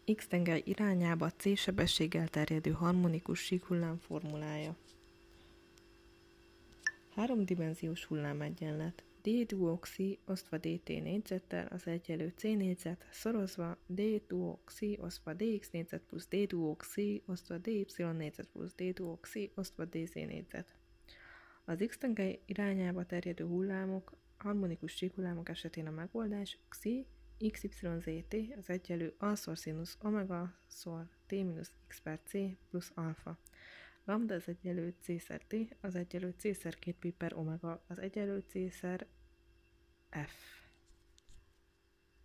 X tengely irányába c sebességgel terjedő harmonikus síkhullám formulája. Háromdimenziós hullámegyenlet. d duo xi osztva dt négyzettel az egyenlő c négyzet szorozva d duo xi osztva dx négyzet plusz d duo xi osztva dy négyzet plusz d duo xi osztva dz négyzet. Az x tengely irányába terjedő hullámok, harmonikus síkhullámok esetén a megoldás xi xyzt az egyenlő a-szor színusz omega szor t mínusz x per c plusz alfa. Lambda az egyenlő c-szer t az egyenlő c-szer 2 pi per omega az egyenlő c-szer f.